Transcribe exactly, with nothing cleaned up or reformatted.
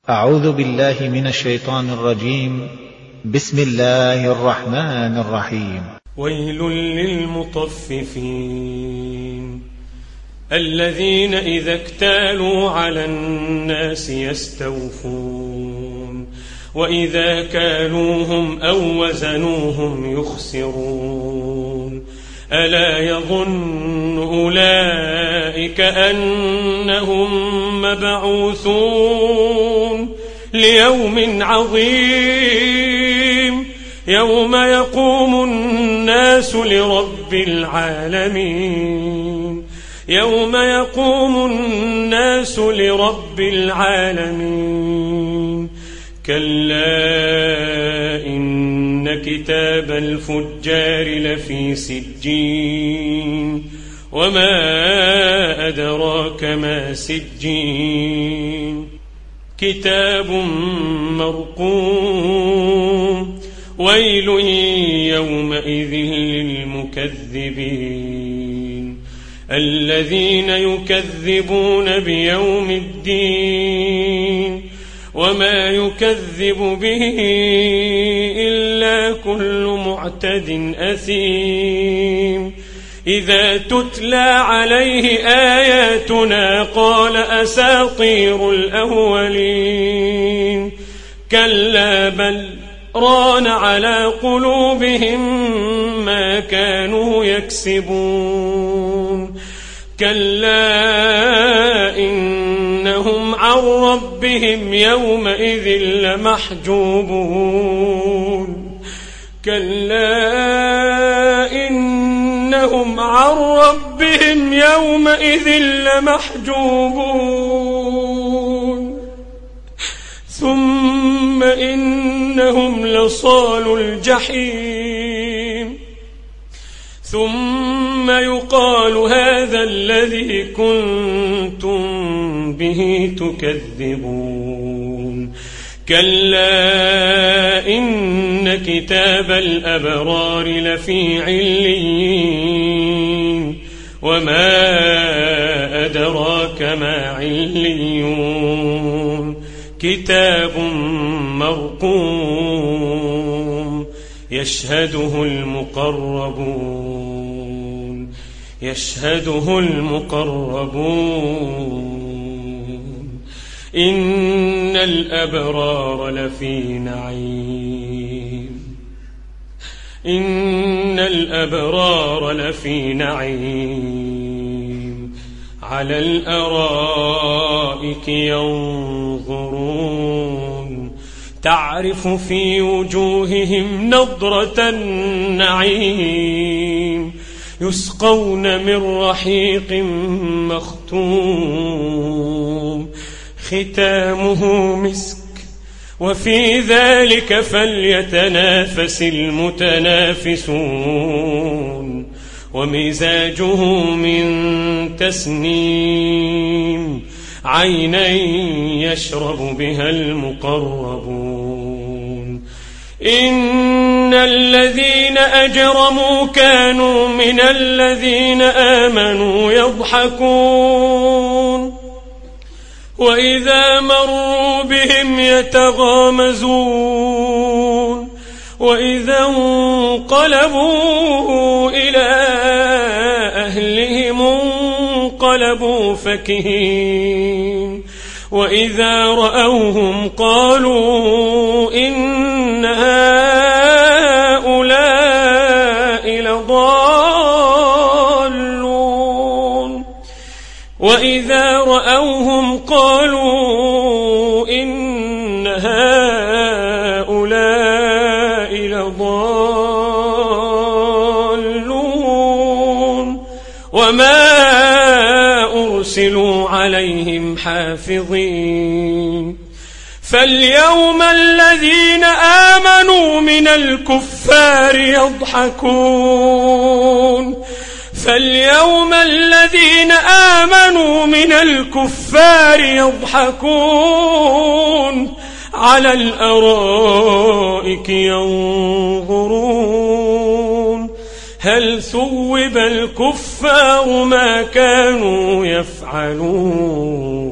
أعوذ بالله من الشيطان الرجيم. بسم الله الرحمن الرحيم. ويل للمطففين الذين إذا اكتالوا على الناس يستوفون وإذا كالوهم أو وزنوهم يخسرون ألا يظن أولئك أنهم مبعوثون ليوم عظيم يوم يقوم الناس لرب العالمين يوم يقوم الناس لرب العالمين كلا إن كتاب الفجار لفي سجين وما أدراك ما سجين كتاب مرقوم ويل يومئذ للمكذبين الذين يكذبون بيوم الدين وما يكذب به إلا كل معتد أثيم إذا تتلى عليه آياتنا قال أساطير الأولين كلا بل ران على قلوبهم ما كانوا يكسبون كلا إنهم عن ربهم يومئذ لمحجوبون كلا إنهم عن ربهم يومئذ لمحجوبون ثم إنهم لصالو الجحيم ثم يقال هذا الذي كنتم به تكذبون كلا إن كتاب الأبرار لفي عليين وما أدراك ما عليون كتاب مرقوم يشهده المقربون يشهده المقربون إن الأبرار لفي نعيم إن الأبرار لفي نعيم على الأرائك ينظرون تعرف في وجوههم نضرة النعيم يسقون من رحيق مختوم ختامه مسك وفي ذلك فليتنافس المتنافسون ومزاجه من تسنيم عينا يشرب بها المقربون إن الذين أجرموا كانوا من الذين آمنوا يضحكون وإذا مروا بهم يتغامزون وإذا انقلبوا إلى أهلهم انقلبوا فكهين وإذا رأوهم قالوا إن هؤلاء لضالون وإذا رأوهم قالوا إن هؤلاء لضالون وما أرسلوا عليهم حافظين فاليوم الذين آمنوا من الكفار يضحكون فاليوم الذين آمنوا من الكفار يضحكون على الأرائك ينظرون هل ثوب الكفار ما كانوا يفعلون